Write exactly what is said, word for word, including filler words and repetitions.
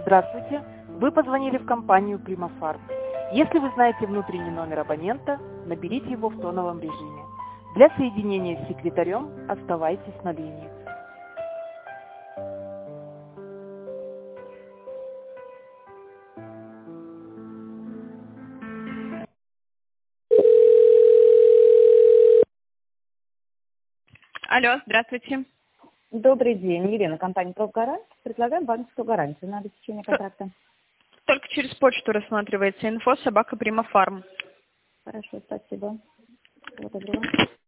Здравствуйте, вы позвонили в компанию Примафарм. Если вы знаете внутренний номер абонента, наберите его в тоновом режиме. Для соединения с секретарем оставайтесь на линии. Алло, здравствуйте. Добрый день, Елена, компания «Профгарант». Предлагаем банковскую гарантию на обеспечение контракта. Только через почту рассматривается инфо собака Примафарм. Хорошо, спасибо. Всего доброго.